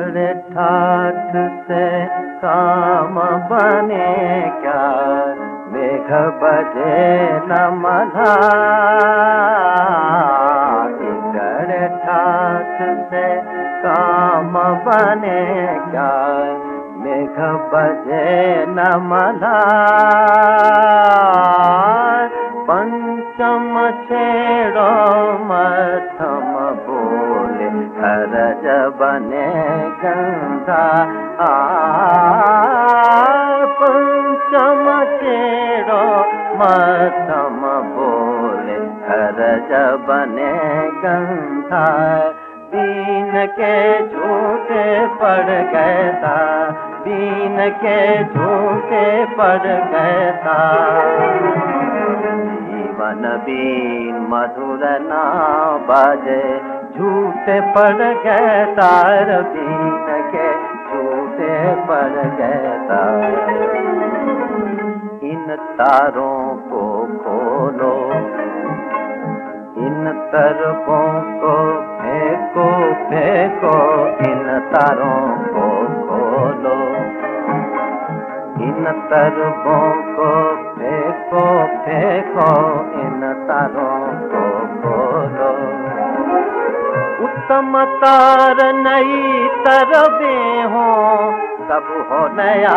खड़े ठाठ से काम बने क्या, मेघ बजे न मल्हार। खड़े ठाठ से काम बने क्या, मेघ बजे न मल्हार। पंचम छेड़ो मध्यम बोले, खरज बने गंगा। पंचम छेड़ो मध्यम बोले, खरज बने गंगा। दीन के झूठे पड़ गए था, दीन के झूठे पड़ गए था। जीवन बीन मधुर ना बाजे, झूठे पड़ गए तार। दीन के झूठे पड़ गए तार। इन तारों को खोलो, इन तरफों को फेंको फेंको। इन तारों को खोलो, इन तरफों को फेंको फेंको। इन तारों को खोलो। उत्तम तार नई तरबें हो, सब हो नया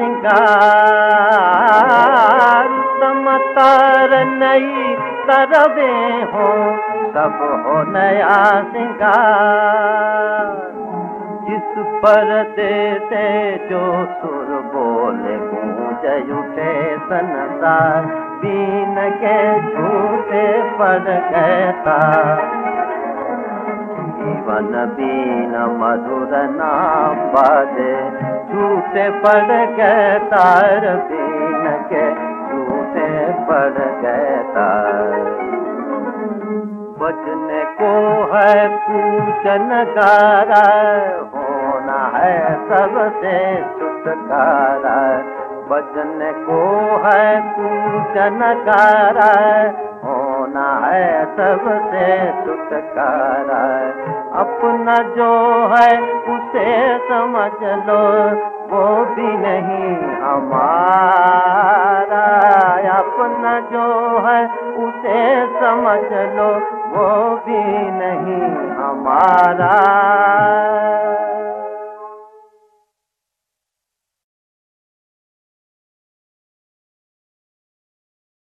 सिंगार। उत्तम तार नई तरबें हो, सब हो नया सिंगार। जिस पर्दे से जो सुर बोले, गूंज उठे संसार। बीन के झूठे पड़ गए तार। जीवन बीन मधुर ना बाजे, झूठे पड़ गए तार। बीन के झूठे पड़ गए तार। बजने को है पूजन गारा, होना है सबसे छुटकारा। बजने को है पूजन गारा, होना है सबसे छुटकारा। अपना जो है उसे समझ लो, वो भी नहीं हमारा। अपना जो है उसे समझ लो, वो भी नहीं हमारा।